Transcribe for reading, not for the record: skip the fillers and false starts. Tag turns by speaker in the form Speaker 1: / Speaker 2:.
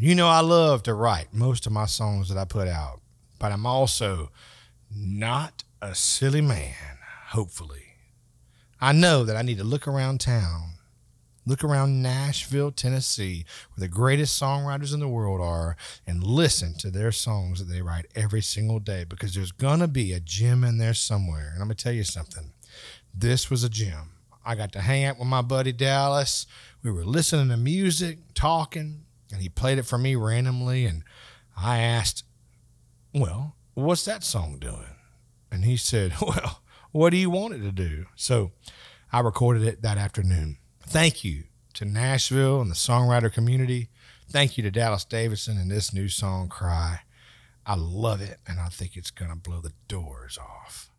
Speaker 1: You know, I love to write most of my songs that I put out, but I'm also not a silly man, hopefully. I know that I need to look around town, look around Nashville, Tennessee, where the greatest songwriters in the world are, and listen to their songs that they write every single day because there's going to be a gem in there somewhere. And I'm going to tell you something. This was a gem. I got to hang out with my buddy Dallas. We were listening to music, talking, and he played it for me randomly. And I asked, well, what's that song doing? And he said, well, what do you want it to do? So I recorded it that afternoon. Thank you to Nashville and the songwriter community. Thank you to Dallas Davidson and this new song, Cry. I love it, and I think it's going to blow the doors off.